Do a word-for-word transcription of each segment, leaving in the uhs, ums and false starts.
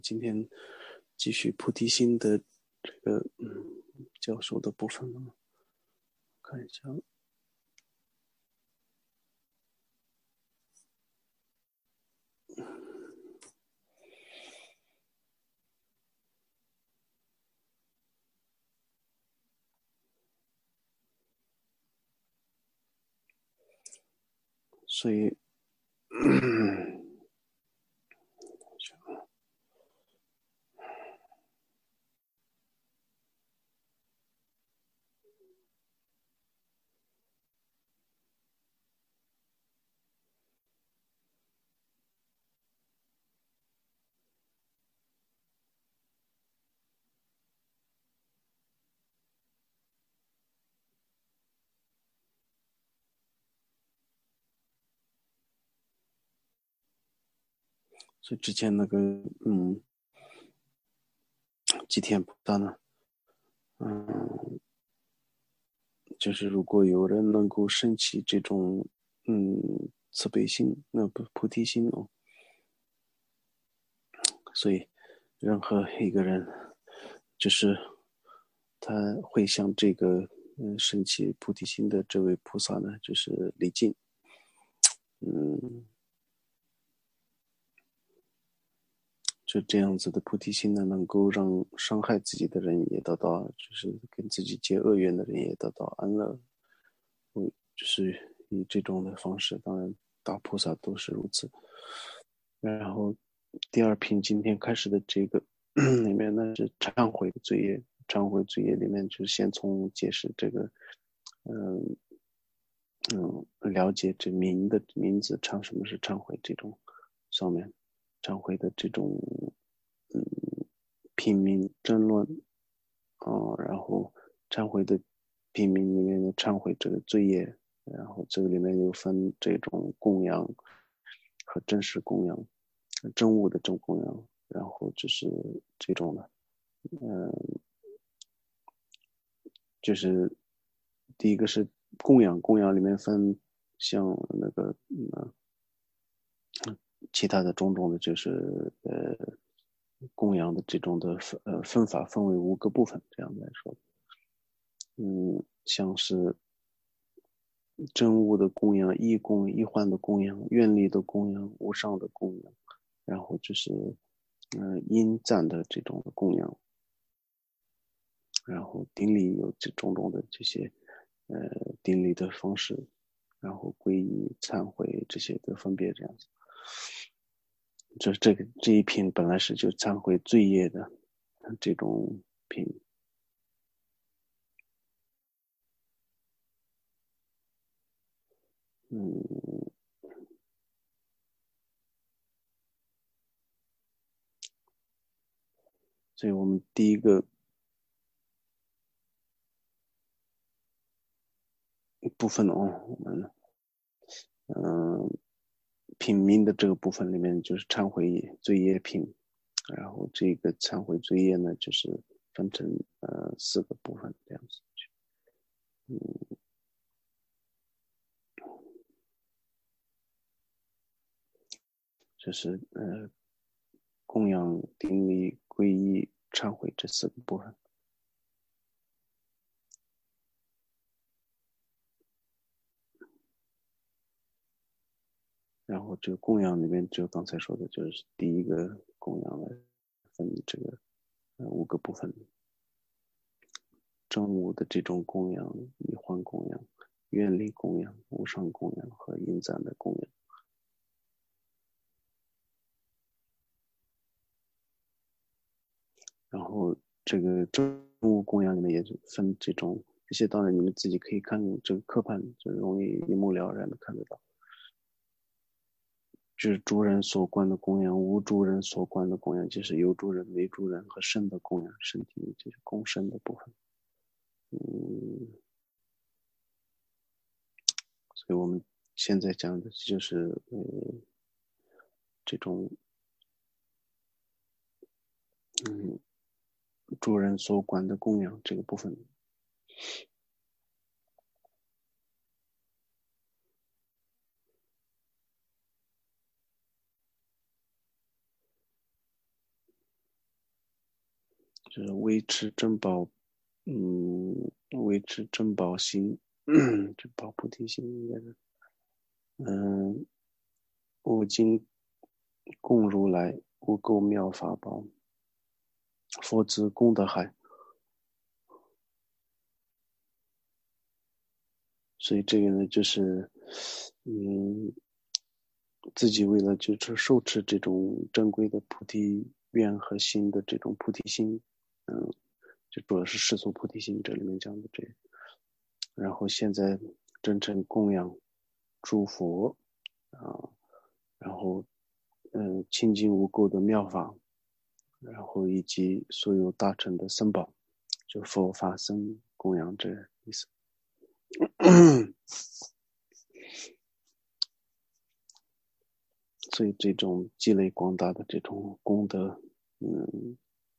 今天继续菩提心的这个嗯教授的部分了，看一下。所以，嗯所以之前那个嗯，吉田菩萨呢，嗯，就是如果有人能够升起这种嗯慈悲心，那不菩提心哦，所以任何一个人，就是他会向这个嗯升起菩提心的这位菩萨呢，就是礼敬，嗯。就这样子的菩提心呢，能够让伤害自己的人也得到，就是跟自己结恶缘的人也得到安乐。嗯，就是以这种的方式，当然大菩萨都是如此。然后第二品今天开始的这个里面呢是忏悔的罪业，忏悔罪业里面就先从解释这个，嗯嗯，了解这名的名字忏什么是忏悔这种上面，忏悔的这种嗯品名争论，啊、然后忏悔的品名里面的忏悔这个罪业，然后这个里面又分这种供养和真实供养，真物的真供养，然后就是这种的，嗯，就是第一个是供养，供养里面分像那个嗯其他的种种的，就是呃供养的这种的分呃分法分为五个部分，这样来说，嗯，像是真物的供养、义供、义幻的供养、愿力的供养、无上的供养，然后就是嗯、呃因赞的这种的供养，然后顶礼有这种种的这些呃顶礼的方式，然后皈依、忏悔这些的分别这样子。这这个这一品本来是就忏悔罪业的这种品，嗯，所以我们第一个部分哦，我们嗯品名的这个部分里面就是忏悔罪业品，然后这个忏悔罪业呢，就是分成呃四个部分这样子，嗯，就是呃供养、顶礼、皈依、忏悔这四个部分。然后这个供养里面，就刚才说的，就是第一个供养来分这个呃五个部分，正悟的这种供养、迷幻供养、愿力供养、无上供养和因赞的供养。然后这个正悟供养里面也是分这种，这些当然你们自己可以看这个课盘，就容易一目了然的看得到。就是诸人所观的供养，无诸人所观的供养，就是有诸人、没诸人和身的供养，身体就是供身的部分。嗯，所以我们现在讲的就是呃这种嗯诸人所观的供养这个部分。 就是维持珍宝，嗯，维持珍宝心，珍宝菩提心应该是，嗯，吾今供如来无垢妙法宝，佛子功德海。所以这个呢，就是，嗯，自己为了就是受持这种珍贵的菩提愿和心的这种菩提心，嗯，就主要是世俗菩提心这里面讲的这，然后现在真诚供养诸佛啊，然后嗯清净无垢的妙法，然后以及所有大乘的僧宝，就佛法僧供养这意思。所以这种积累广大的这种功德，嗯，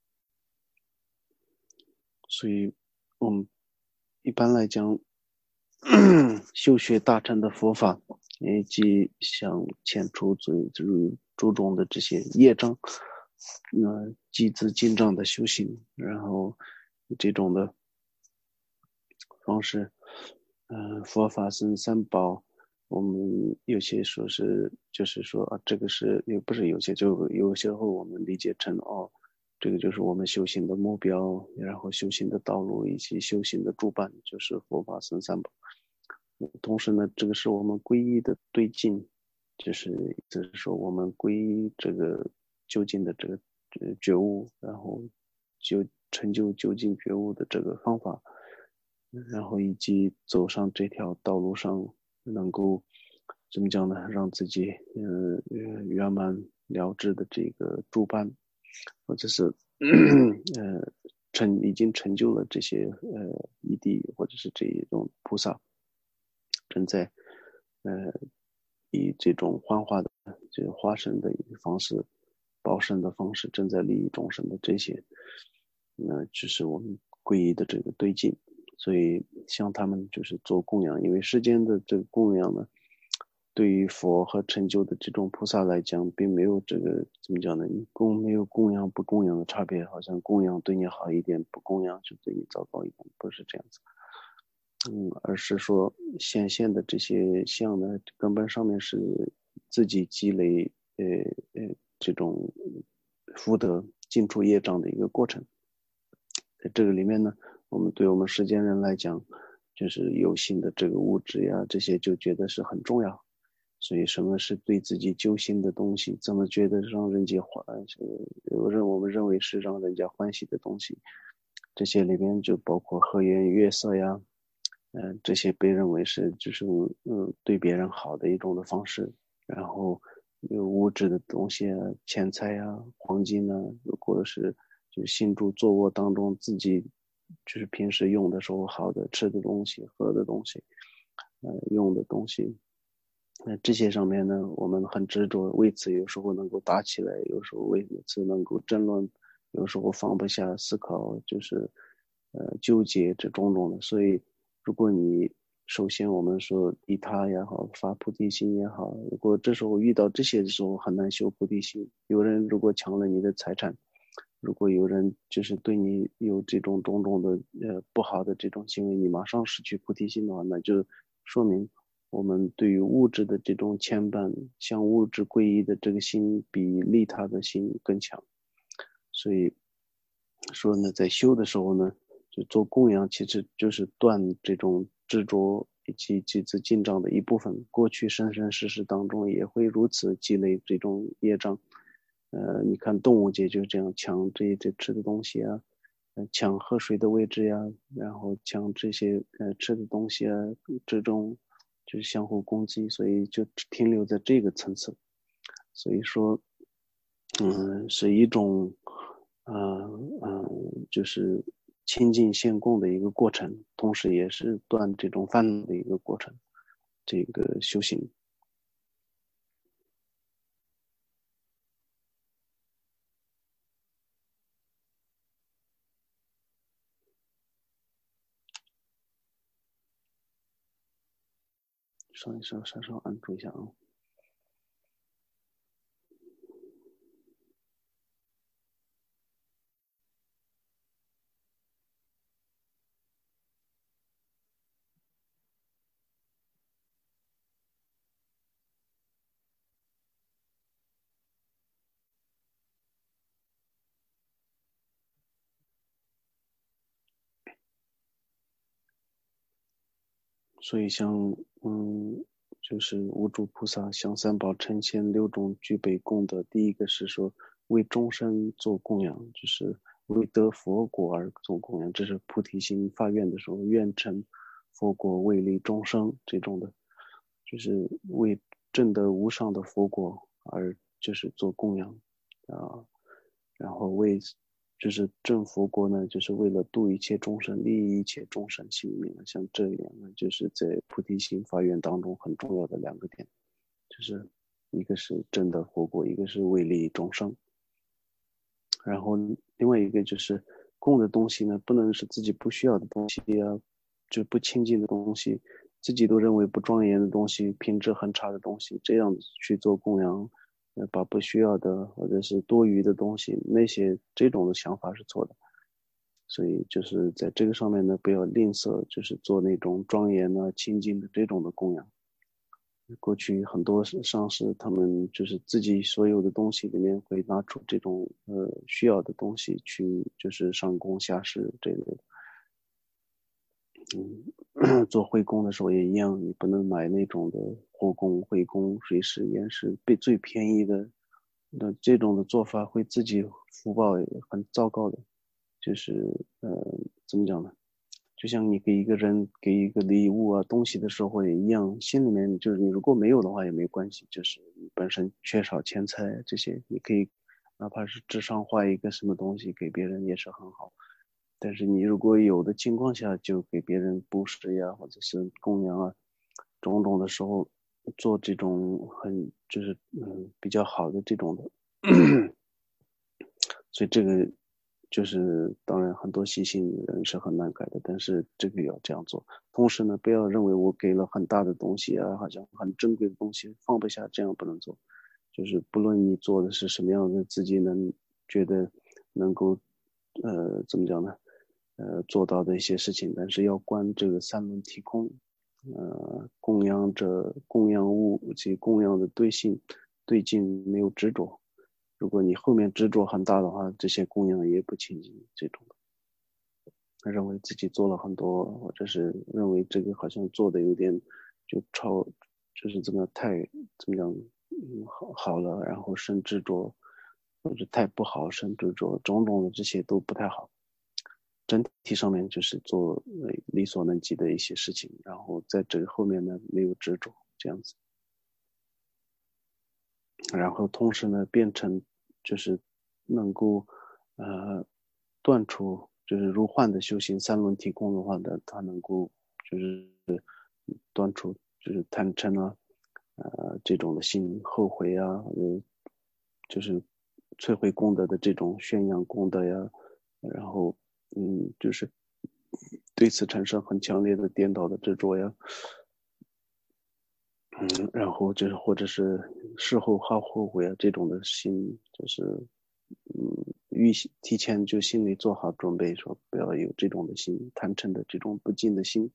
所以我们一般来讲，修学大乘的佛法，以及想遣除诸诸诸种的这些业障，那积资进账的修行，然后这种的方式，嗯、呃，佛法僧三宝，我们有些说是，就是说啊，这个是也不是有些，就有些后我们理解成哦，这个就是我们修行的目标，然后修行的道路以及修行的主办，就是佛法僧三宝。同时呢，这个是我们皈依的对境，就是就是说我们皈依这个究竟的这个呃觉悟，然后就成就究竟觉悟的这个方法，然后以及走上这条道路上能够怎么讲呢，让自己呃圆满了知的这个主办，或者是呃成已经成就了这些呃义谛或者是这一种菩萨。正在呃以这种幻化的这个化身的一个方式、报身的方式，正在利益众生的这些，那就是我们皈依的这个对境。所以像他们就是做供养，因为世间的这个供养呢，对于佛和成就的这种菩萨来讲，并没有这个怎么讲呢？你供没有供养不供养的差别，好像供养对你好一点，不供养就对你糟糕一点，不是这样子。嗯，而是说显现的这些相呢，根本上面是自己积累呃呃这种福德尽除业障的一个过程。在这个里面呢，我们对我们世间人来讲，就是有形的这个物质呀，这些就觉得是很重要。所以什么是对自己揪心的东西，怎么觉得让人家欢，有认我们认为是让人家欢喜的东西，这些里面就包括和颜悦色呀。嗯、呃，这些被认为是就是嗯对别人好的一种的方式，然后有物质的东西啊，钱财啊，黄金啊，或者是就是行住坐卧当中自己就是平时用的时候好的吃的东西、喝的东西，呃，用的东西，那这些上面呢，我们很执着，为此有时候能够打起来，有时候为此能够争论，有时候放不下思考，就是呃纠结这种种的。所以，如果你首先我们说利他也好，发菩提心也好，如果这时候遇到这些的时候，很难修菩提心。有人如果抢了你的财产，如果有人就是对你有这种种种的呃不好的这种行为，你马上失去菩提心的话，那就说明我们对于物质的这种牵绊，向物质归依的这个心比利他的心更强。所以说呢，在修的时候呢，就做供养，其实就是断这种执着以及积资进账的一部分。过去生生世世当中也会如此积累这种业障。呃，你看动物界就是这样抢这这吃的东西啊，呃，抢喝水的位置呀，然后抢这些呃吃的东西啊，这种就是相互攻击，所以就停留在这个层次。所以说，嗯，是一种，嗯嗯，就是清净现供的一个过程，同时也是断这种烦恼的一个过程，这个修行。稍一稍稍稍按住一下啊。 所以像嗯，就是无主菩萨向三宝呈现六种具备功德。第一个是说为众生做供养，就是为得佛果而做供养，这是菩提心发愿的时候，愿成佛果为利众生这种的，就是为证得无上的佛果而就是做供养啊，然后为就是证佛国呢，就是为了度一切众生，利益一切众生性命。像这两个，就是在菩提心发愿当中很重要的两个点，就是一个是证得佛国，一个是为利益众生。然后另外一个就是供的东西呢，不能是自己不需要的东西啊，就不清净的东西，自己都认为不庄严的东西，品质很差的东西，这样去做供养，呃，把不需要的或者是多余的东西，那些这种的想法是错的。所以就是在这个上面呢，不要吝啬，就是做那种庄严啊、清净的这种的供养。过去很多上师，他们就是自己所有的东西里面会拿出这种呃需要的东西去，就是上供下施这类的。嗯，做会供的时候也一样，你不能买那种的火供、会供、水石、岩石，被最便宜的。那这种的做法会自己福报很糟糕的，就是呃怎么讲呢？就像你给一个人给一个礼物啊东西的时候也一样，心里面就是你如果没有的话也没关系，就是你本身缺少钱财这些，你可以哪怕是智商画一个什么东西给别人也是很好。但是你如果有的情况下就给别人布施呀，或者是供养啊，种种的时候做这种很就是嗯比较好的这种的，所以这个就是当然很多细心人是很难改的，但是这个要这样做。同时呢，不要认为我给了很大的东西啊，好像很珍贵的东西放不下，这样不能做。就是不论你做的是什么样的，自己能觉得能够呃怎么讲呢？呃做到的一些事情，但是要观这个三轮体空，呃供养者供养物及供养的对性对境没有执着。如果你后面执着很大的话，这些供养也不清净。这种的，认为自己做了很多，或者是认为这个好像做的有点就超，就是怎么太怎么讲，嗯，好好了，然后生执着，或者太不好生执着，种种的这些都不太好。整体上面就是做力所能及的一些事情，然后在这个后面呢没有执着，这样子。然后同时呢变成就是能够呃断除就是如幻的修行三轮体空的话呢，它能够就是断除就是贪嗔啊，呃这种的心后悔啊，呃就是摧毁功德的这种宣扬功德呀，然后嗯就是对此产生很强烈的颠倒的执着呀，嗯，然后就是或者是事后好后悔啊这种的心，就是嗯预提前就心里做好准备，说不要有这种的心，贪嗔的这种不敬的心。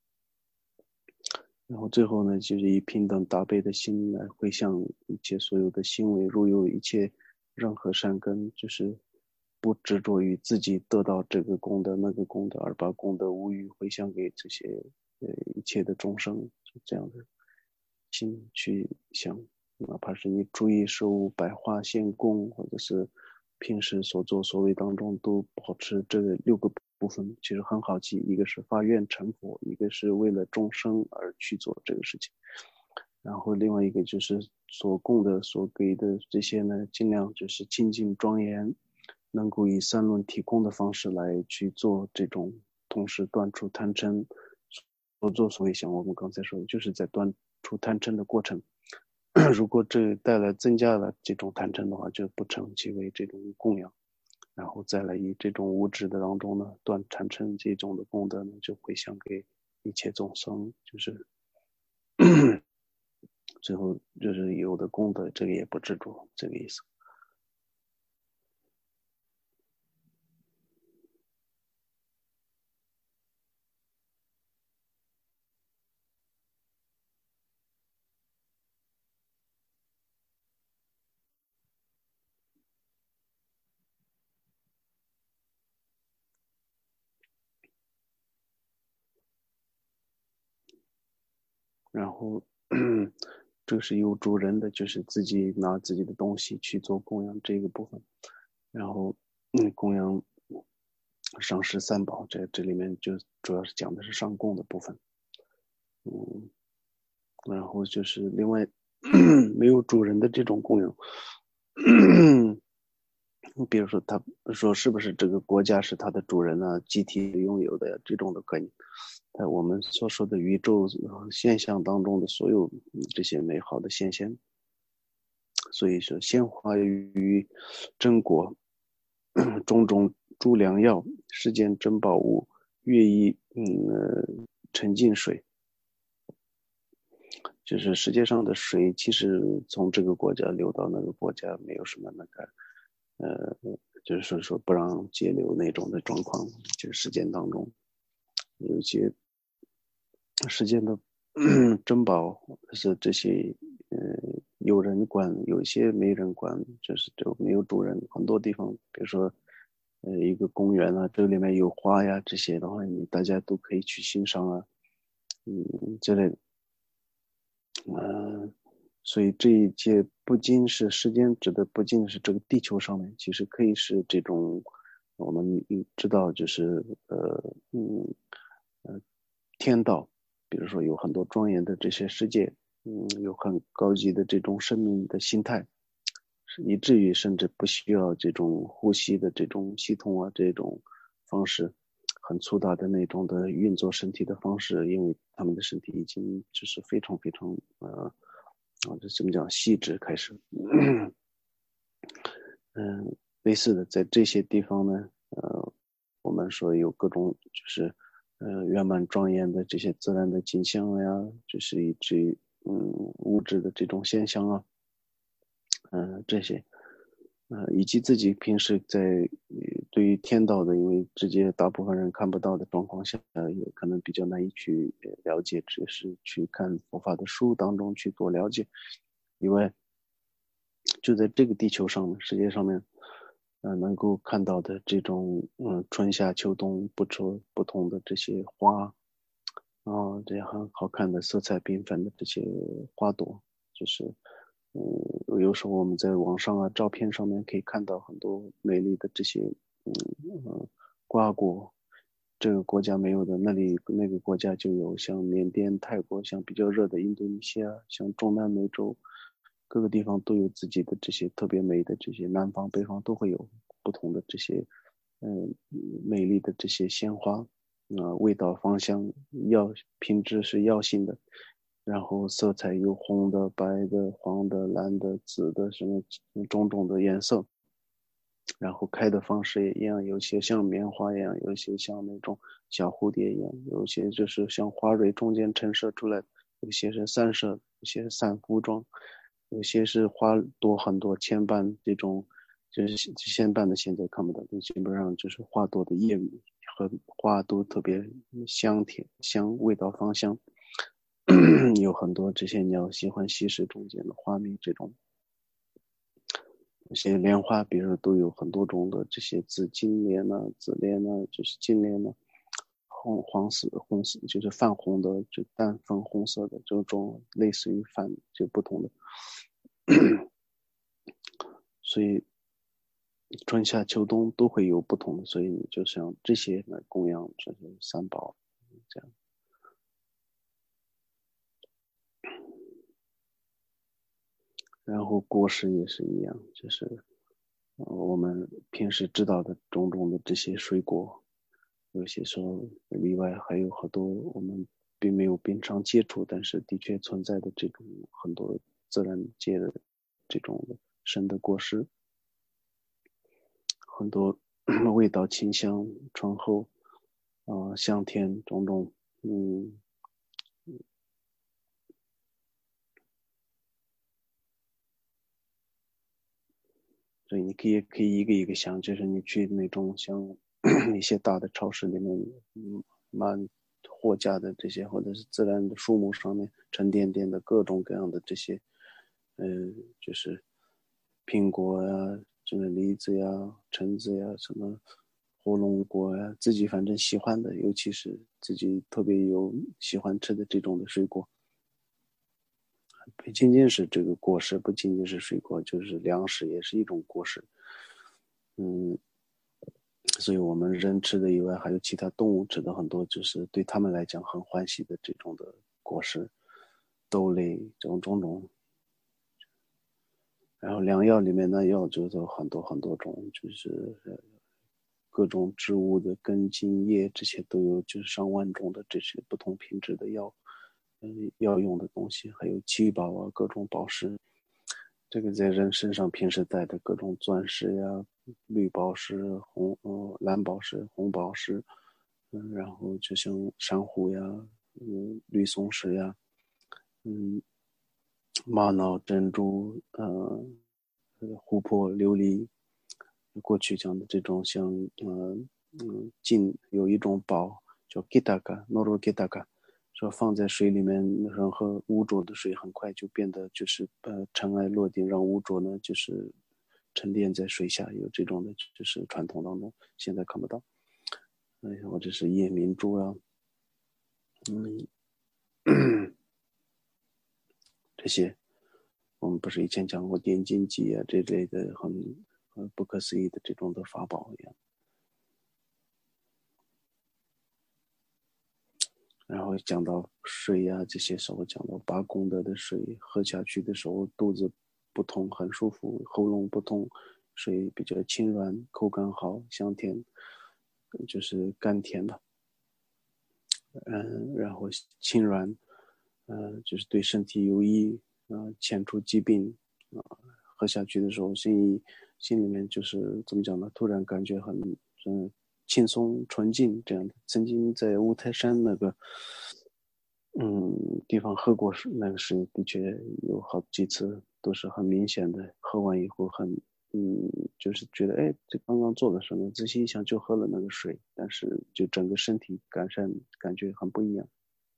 然后最后呢，就是以平等大悲的心来回向一切所有的行为，如有一切任何善根，就是不执着于自己得到这个功德那个功德，而把功德无余回向给这些呃一切的众生，就这样的心去想，哪怕是你注意事物百花献供，或者是平时所作所为当中都保持这六个部分，其实很好记。一个是发愿成佛，一个是为了众生而去做这个事情，然后另外一个就是所供的、所给的这些呢，尽量就是清净庄严，能够以三轮体空的方式来去做这种，同时断除贪嗔。所作所为，像我们刚才说的，就是在断除贪嗔的过程。如果这带来增加了这种贪嗔的话，就不称其为这种供养。然后再来以这种无知的当中呢，断产生这种的功德呢，就回向给一切众生，就是最后就是有的功德，这个也不执着，这个意思。 然后这个是有主人的，就是自己拿自己的东西去做供养这个部分。然后嗯，供养上师三宝，这这里面就主要是讲的是上供的部分。嗯，然后就是另外没有主人的这种供养，比如说他说是不是这个国家是他的主人啊，集体拥有的呀，这种的概念。在我们所说的宇宙现象当中的所有这些美好的现象，所以说鲜花与真果，种种诸良药，世间珍宝物，乐意嗯、呃、沉浸水，就是世界上的水，其实从这个国家流到那个国家，没有什么那个呃，就是说说不让截流那种的状况，就是世间当中有一些世间的珍宝是这些呃有人管，有一些没人管，就是就没有主人。很多地方，比如说呃一个公园啊，这里面有花呀这些的话，你大家都可以去欣赏啊，嗯之类的。嗯，所以这一届不仅是时间指的，不仅是这个地球上面，其实可以是这种我们知道，就是呃嗯呃天道，比如说有很多庄严的这些世界，嗯，有很高级的这种生命的心态，是以至于甚至不需要这种呼吸的这种系统啊，这种方式。很粗大的那种的运作身体的方式，因为他们的身体已经就是非常非常呃啊，这怎么讲细致开始，嗯，类似的在这些地方呢，呃，我们说有各种就是呃圆满庄严的这些自然的景象呀，就是以至于嗯物质的这种现象啊，嗯、呃、这些。呃，以及自己平时在呃对于天道的，因为直接大部分人看不到的状况下，也可能比较难以去了解，只是去看佛法的书当中去做了解。以外，就在这个地球上面，世界上面，呃，能够看到的这种，嗯，春夏秋冬不出不同的这些花，啊，这些很好看的、色彩缤纷的这些花朵，就是，嗯，有时候我们在网上啊、照片上面可以看到很多美丽的这些，嗯嗯，瓜果，这个国家没有的，那里那个国家就有，像缅甸、泰国，像比较热的印度尼西亚，像中南美洲，各个地方都有自己的这些特别美的这些，南方、北方都会有不同的这些，嗯，美丽的这些鲜花。啊、味道芳香药品质是药性的，然后色彩有红的、白的、黄的、蓝的、紫的，什么种种的颜色。然后开的方式也一样，有些像棉花一样，有些像那种小蝴蝶一样，有些就是像花蕊中间衬射出来的，有些是散射，有些是散敷状，有些是花多很多千瓣这种，就是千瓣的现在看不到，基本上就是花多的叶和花都特别香甜香，味道芳香。有很多这些鸟喜欢吸食中间的花蜜这种。有些莲花，比如都有很多种的这些紫金莲呐、紫莲呐、就是金莲呐、红黄色、红色就是泛红的，就淡粉红色的这种，类似于泛就不同的。所以春夏秋冬都会有不同的，所以你就像这些来供养这些三宝，这样。然后果实也是一样，就是呃我们平时知道的种种的这些水果，有些时候例外还有很多我们并没有平常接触，但是的确存在的这种很多自然界的这种生的果实，很多味道清香醇厚，啊、呃香甜种种，嗯，所以你可以可以一个一个想，就是你去那种像一些大的超市里面，嗯，满货架的这些，或者是自然的树木上面沉甸甸的各种各样的这些，呃，就是苹果呀、什么梨子呀、橙子呀、什么火龙果呀，自己反正喜欢的，尤其是自己特别有喜欢吃的这种的水果， 不仅仅是这个果实，不仅仅是水果，就是粮食也是一种果实。嗯，所以我们人吃的以外，还有其他动物吃的很多，就是对他们来讲很欢喜的这种的果实，豆类这种种种。然后良药里面呢，药就是有很多很多种，就是各种植物的根茎叶这些都有，就是上万种的这些不同品质的药，嗯，药用的东西，还有七宝啊，各种宝石。这个在人身上平时戴的各种钻石呀、绿宝石、红呃蓝宝石、红宝石，嗯，然后就像珊瑚呀、嗯绿松石呀、嗯玛瑙珍珠，呃，琥珀琉璃，过去讲的这种像呃嗯金有一种宝叫 Gitaka Noro Gitaka，说放在水里面，然后污浊的水很快就变得就是呃尘埃落定，让污浊呢就是沉淀在水下，有这种的就是传统当中现在看不到。哎，或者是夜明珠啊，嗯，这些我们不是以前讲过点金机啊这类的很很不可思议的这种的法宝一样。然后讲到水呀、这些时候讲到八功德的水，喝下去的时候肚子不痛，很舒服，喉咙不痛，水比较清软，口感好，香甜，就是甘甜的，嗯，然后清软，嗯、呃就是对身体有益，啊、呃，遣除疾病，啊、呃，喝下去的时候心里心里面就是怎么讲呢？突然感觉很嗯轻松纯净这样的。曾经在五台山那个嗯地方喝过水，那个水的确有好几次都是很明显的，喝完以后很嗯就是觉得哎这刚刚做了什么，仔细一想就喝了那个水，但是就整个身体改善感觉很不一样。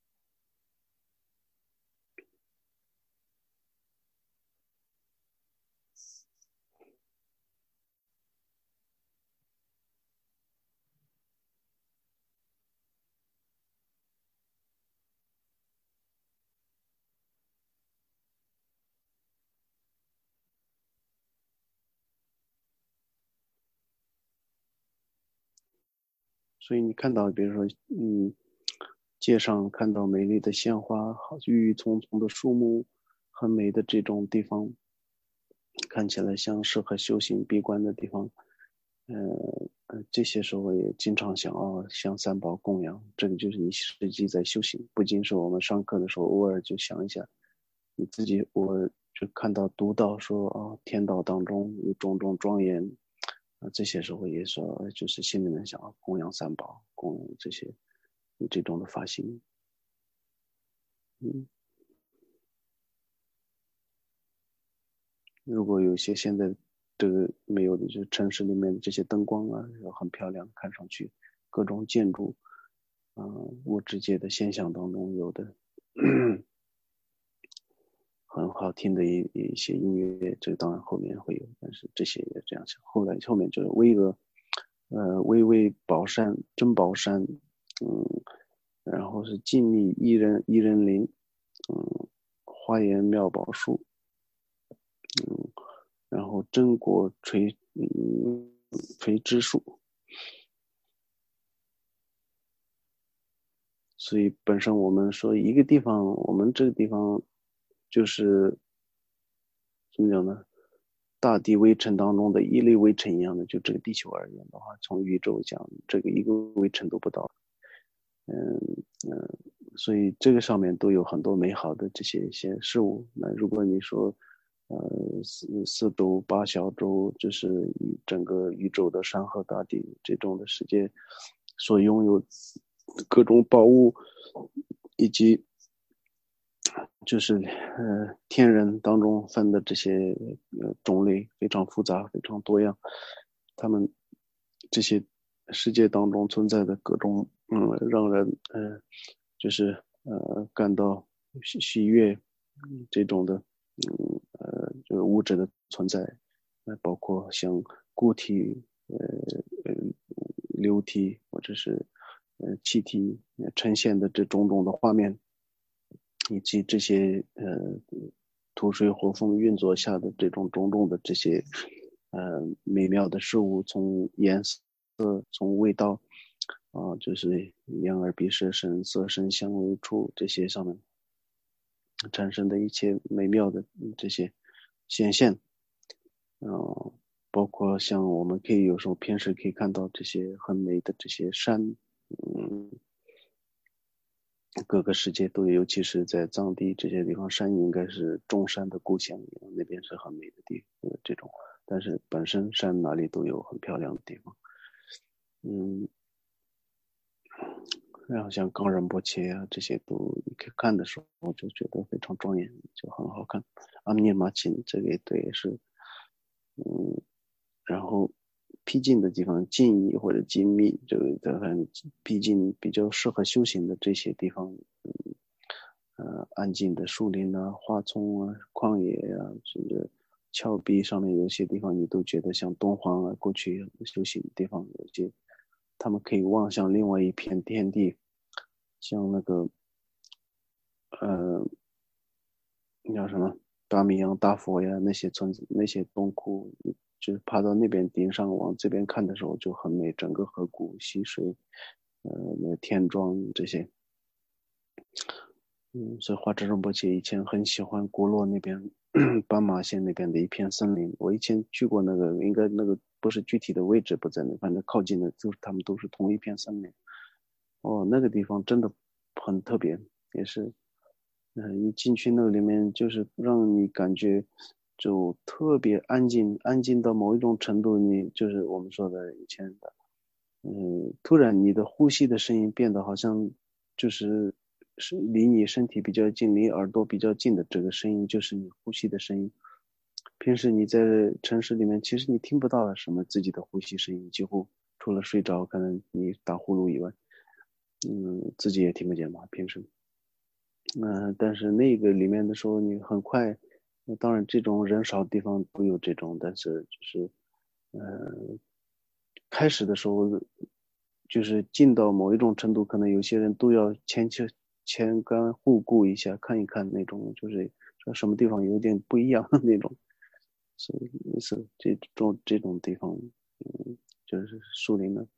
所以你看到，比如说，嗯，街上看到美丽的鲜花，好郁郁葱葱的树木，很美的这种地方，看起来像适合修行闭关的地方。呃呃，这些时候也经常想哦，向三宝供养，这个就是你实际在修行，不仅是我们上课的时候偶尔就想一下，你自己我就看到读到说哦，天道当中有种种庄严，啊，这些时候也说就是心里面想供养三宝，供养这些有这种的发心，嗯，如果有些现在这个没有的，就是城市里面这些灯光啊，很漂亮，看上去各种建筑，啊、呃物质界的现象当中有的很好听的一一些音乐，这个当然后面会有，但是这些也这样想。后来后面就是巍峨，呃，巍巍宝山、珍宝山，嗯，然后是静谧伊人伊人林，嗯，花颜妙宝树，嗯，然后榛果垂，嗯，垂枝树。所以本身我们说一个地方，我们这个地方就是怎么讲呢？大地微尘当中的一粒微尘一样的，就这个地球而言的话，从宇宙讲，这个一个微尘都不到。嗯嗯，所以这个上面都有很多美好的这些一些事物。那如果你说，呃，四四洲八小洲，就是以整个宇宙的山河大地这种的世界所拥有各种宝物，以及就是呃天人当中分的这些呃种类非常复杂，非常多样。他们这些世界当中存在的各种嗯让人呃就是呃感到喜喜悦嗯这种的嗯呃就是物质的存在，呃包括像固体呃呃流体或者是呃气体呃呈现的这种种的画面。 以及这些呃土水火风运作下的这种种种的这些呃美妙的事物，从颜色、从味道啊、呃就是眼耳鼻舌身色声香味触这些上面产生的一切美妙的这些显现，嗯、呃包括像我们可以有时候平时可以看到这些很美的这些山，嗯，各个世界都有，尤其是在藏地这些地方，山应该是众山的故乡，那边是很美的地方，这种。但是本身山哪里都有很漂亮的地方，嗯，然后像冈仁波切啊这些都你可以看的时候就觉得非常庄严，就很好看。阿弥玛钦这个也对，也是，嗯，然后僻静的地方，静谧或者精密，这个很僻静比较适合修行的这些地方，嗯，呃，安静的树林啊、花丛啊、旷野啊，甚至峭壁上面有些地方，你都觉得像敦煌啊，过去修行的地方，有些他们可以望向另外一片天地，像那个呃，那叫什么达米扬大佛呀，那些村子、那些洞窟，就是爬到那边顶上往这边看的时候就很美，整个河谷、溪水，呃，那田庄这些。嗯，所以花之仁波切以前很喜欢古洛那边斑马线那边的一片森林。我以前去过那个，应该那个不是具体的位置不在那，反正靠近的，就是他们都是同一片森林。哦，那个地方真的很特别，也是，嗯，一进去那个里面就是让你感觉就特别安静，安静到某一种程度，你就是我们说的以前的。嗯，突然你的呼吸的声音变得好像就是是离你身体比较近，离耳朵比较近的这个声音就是你呼吸的声音。平时你在城市里面，其实你听不到什么自己的呼吸声音，几乎除了睡着，可能你打呼噜以外，嗯，自己也听不见嘛，平时。嗯、呃但是那个里面的时候，你很快，那当然这种人少的地方都有这种，但是就是，呃，开始的时候，就是进到某一种程度，可能有些人都要前前前瞻后顾一下，看一看那种，就是说什么地方有点不一样的那种，所以是这种这种地方，嗯，就是树林的，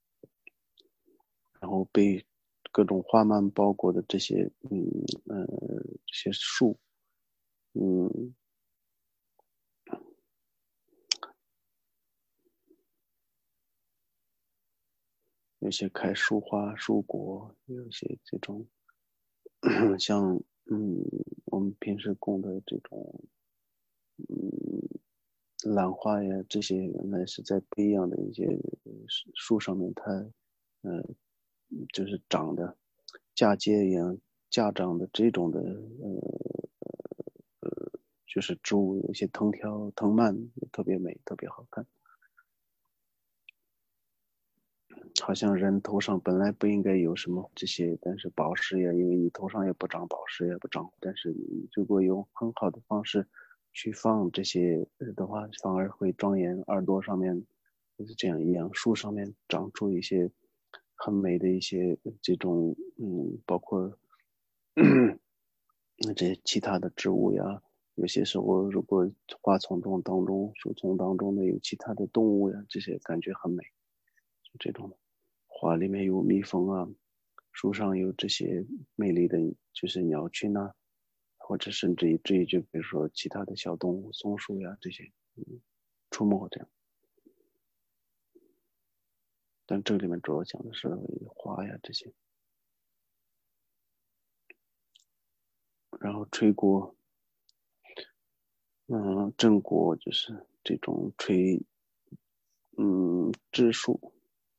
然后被各种花蔓包裹的这些，嗯呃这些树，嗯，有些开树花、树果，有些这种像嗯我们平时供的这种嗯兰花呀，这些原来是在不一样的一些树上面它，呃就是长的嫁接一样架长的这种的呃就是植物，有一些藤条藤蔓也特别美，特别好看。好像人头上本来不应该有什么这些，但是宝石呀，因为你头上也不长宝石，也不长，但是你如果用很好的方式去放这些的话，反而会庄严。耳朵上面就是这样一样，树上面长出一些很美的一些这种，嗯，包括这些其他的植物呀，有些时候如果花丛中当中、树丛当中的有其他的动物呀，这些感觉很美，就这种。花里面有蜜蜂啊，树上有这些美丽的就是鸟群啊，或者甚至于这一就比如说其他的小动物，松鼠呀这些，嗯，出没这样。但这里面主要讲的是花呀这些，然后吹过，嗯，正果就是这种吹，嗯，枝树，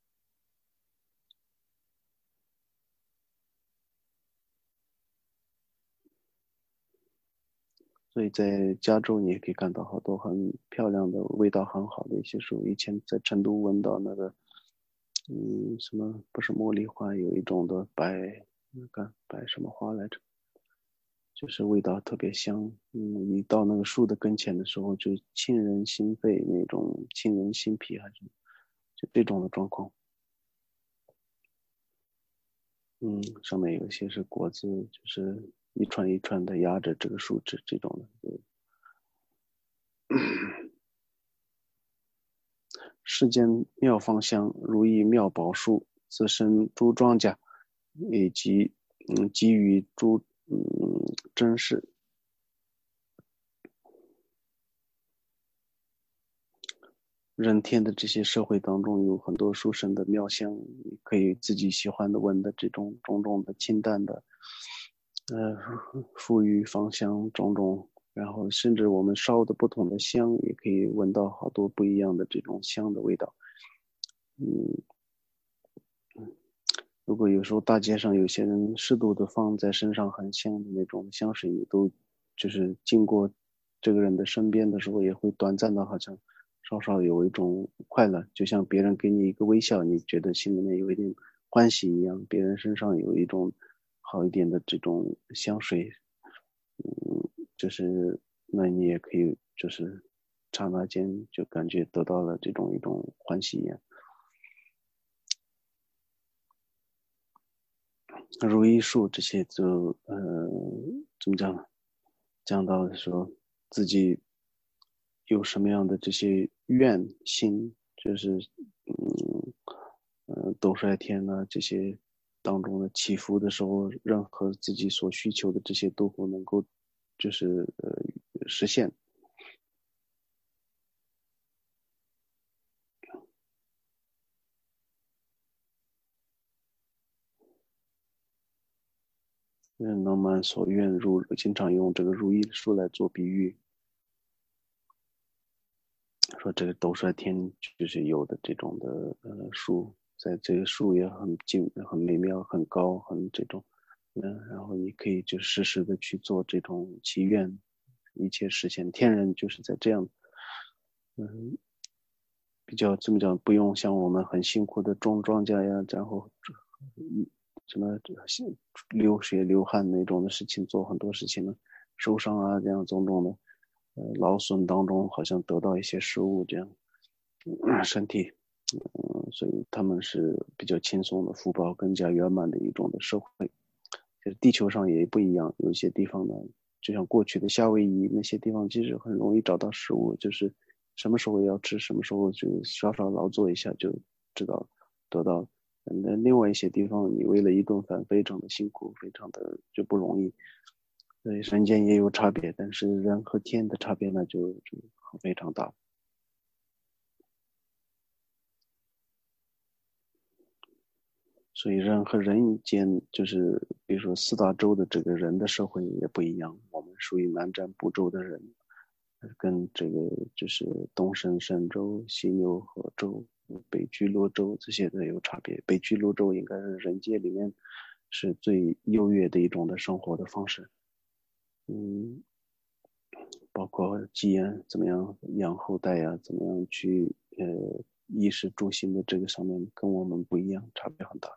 所以在加州你也可以看到好多很漂亮的、味道很好的一些树。以前在成都闻到那个，嗯，什么不是茉莉花，有一种的白，那个白什么花来着？就是味道特别香。嗯，你到那个树的跟前的时候，就沁人心肺那种，沁人心脾还是就这种的状况。嗯，上面有一些是果子，就是一串一串的压着这个树枝，这种的。世间妙芳香，如意妙宝树，自生诸庄稼，以及嗯给予诸嗯真实。人天的这些社会当中有很多殊胜的妙香，你可以自己喜欢的闻的这种种种的清淡的，呃，馥郁芳香种种，然后甚至我们烧的不同的香，也可以闻到好多不一样的这种香的味道。嗯，如果有时候大街上有些人适度的放在身上很香的那种香水，你都就是经过这个人的身边的时候，也会短暂的好像稍稍有一种快乐，就像别人给你一个微笑，你觉得心里面有一点欢喜一样，别人身上有一种好一点的这种香水，嗯，就是那你也可以就是刹那间就感觉得到了这种一种欢喜一样。如意树这些就呃怎么讲呢？讲到说自己有什么样的这些愿心，就是嗯呃斗率天呐、这些当中的祈福的时候，任何自己所需求的这些都会能够就是呃实现。愿能满所愿如，经常用这个如意树来做比喻，说这个斗率天就是有的这种的呃树，在这个树也很静、很美妙、很高、很这种，嗯，然后你可以就实时的去做这种祈愿，一切实现。天人就是在这样，嗯，比较这么讲，不用像我们很辛苦的种庄稼呀，然后嗯什么流血流汗那种的事情，做很多事情呢，受伤啊这样种种的，呃，劳损当中好像得到一些食物这样。身体，嗯，所以他们是比较轻松的福报，更加圆满的一种的社会。就是地球上也不一样，有一些地方呢，就像过去的夏威夷那些地方，其实很容易找到食物，就是什么时候要吃，什么时候就稍稍劳作一下就知道得到。那另外一些地方，你为了一顿饭非常的辛苦，非常的就不容易。所以人间也有差别，但是人和天的差别呢，就就非常大。所以人和人间就是比如说四大洲的这个人的社会也不一样，我们属于南瞻部洲的人，跟这个就是东胜神州、西牛贺州、北俱罗州这些的有差别。北俱罗州应该是人界里面是最优越的一种的生活的方式，嗯，包括基因怎么样养后代呀、怎么样去呃衣食住行的这个上面跟我们不一样，差别很大。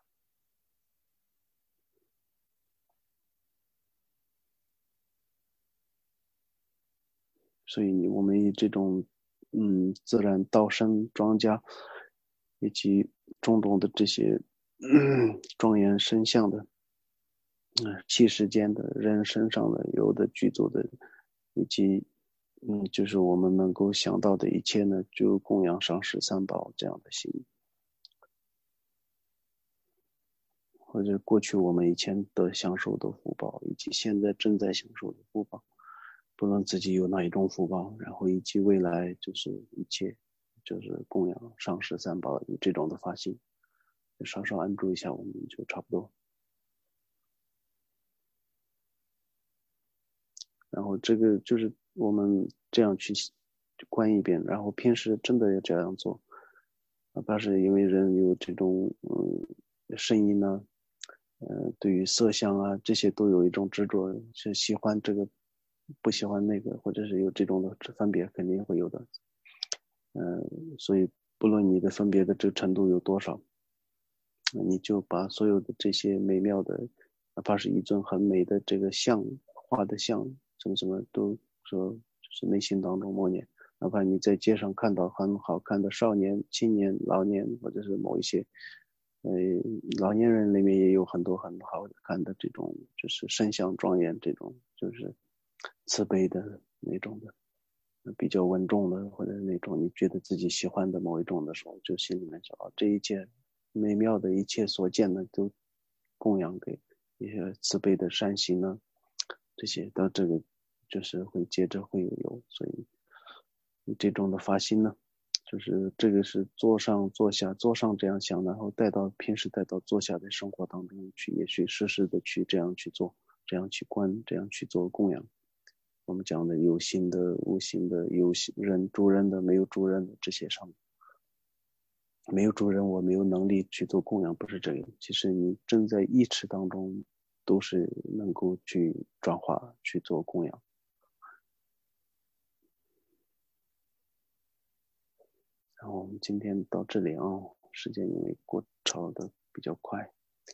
所以我们以这种嗯自然道生庄稼以及种种的这些嗯庄严生相的，嗯气世间的人身上的有的具足的，以及嗯就是我们能够想到的一切呢，就供养上师三宝这样的心，或者过去我们以前的享受的福报，以及现在正在享受的福报。不论自己有哪一种福报，然后以及未来就是一切，就是供养上师三宝有这种的发心，稍稍安住一下，我们就差不多。然后这个就是我们这样去观一遍，然后平时真的要这样做，哪怕是因为人有这种嗯声音呢、啊，呃，对于色相啊这些都有一种执着，是喜欢这个，不喜欢那个，或者是有这种的分别，肯定会有的。嗯、呃，所以不论你的分别的这个程度有多少，你就把所有的这些美妙的，哪怕是一尊很美的这个像画的像，什么什么都说，就是内心当中默念。哪怕你在街上看到很好看的少年、青年、老年，或者是某一些呃，老年人里面也有很多很好看的这种，就是身相庄严这种，就是慈悲的那种的，比较稳重的，或者那种你觉得自己喜欢的某一种的时候，就心里面想，哦，这一切美妙的一切所见的都供养给一些慈悲的善心呢，这些到这个就是会接着会有，所以这种的发心呢。就是这个是坐上坐下坐上这样想，然后带到平时带到坐下的生活当中去，也许时时的去这样去做，这样去观，这样去做供养。我们讲的有形的、无形的，有人主人的、没有主人的这些上面，没有主人，我没有能力去做供养，不是这个。其实你正在意识当中，都是能够去转化去做供养。然后我们今天到这里啊，时间因为过超的比较快。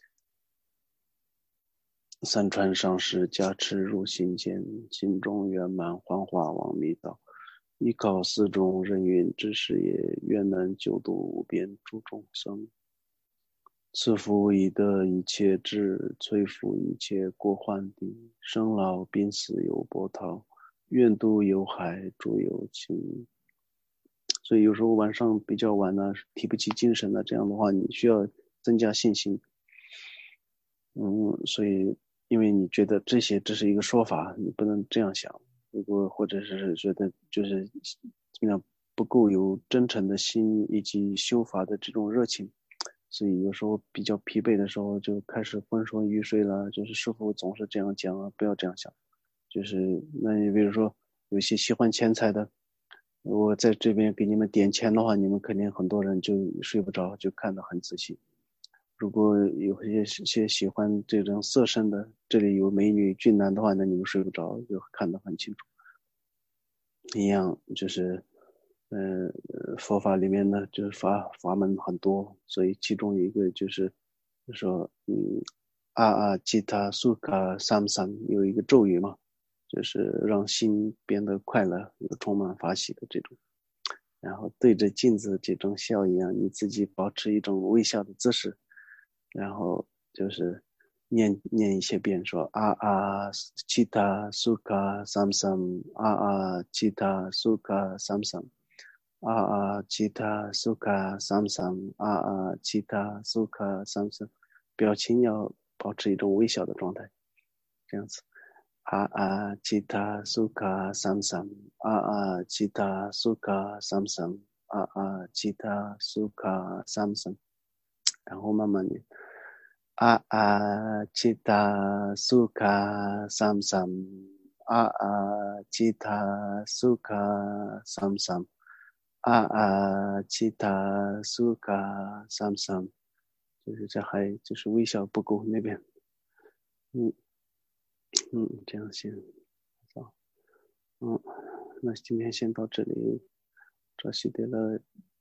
三川上师加持入心间，心中圆满幻化往密道。依靠四种人云之事业，愿能救度无边诸众生。赐福以得一切智，摧伏一切过患地。生老病死有波涛，愿度有海诸有情。所以有时候晚上比较晚呢，提不起精神了，这样的话你需要增加信心。嗯，所以因为你觉得这些只是一个说法，你不能这样想。如果或者是觉得就是怎么样不够有真诚的心以及修法的这种热情，所以有时候比较疲惫的时候就开始昏昏欲睡了。就是师父总是这样讲啊，不要这样想。就是那你比如说有些喜欢钱财的，我在这边给你们点钱的话，你们肯定很多人就睡不着，就看得很仔细。如果有些些喜欢这种色身的，这里有美女俊男的话，那你们睡不着，就看得很清楚。一样就是，呃，佛法里面呢，就是法法门很多，所以其中一个就是，就说，嗯，阿阿吉他苏卡三三有一个咒语嘛，就是让心变得快乐，有充满法喜的这种。然后对着镜子这种笑一样，你自己保持一种微笑的姿势，然后就是念念一些遍，说啊啊吉他苏卡三三啊啊吉他苏卡三三啊啊吉他苏卡三三啊啊吉他苏卡三三，表情要保持一种微笑的状态，这样子。啊啊吉他苏卡三三啊啊吉他苏卡三三啊啊吉他苏卡三三，然后慢慢念。啊啊吉他苏卡三三啊啊吉他苏卡三三啊啊吉他苏卡三三，就是这还就是微笑不够那边。嗯嗯，这样行。好，嗯，那今天先到这里，这是的了。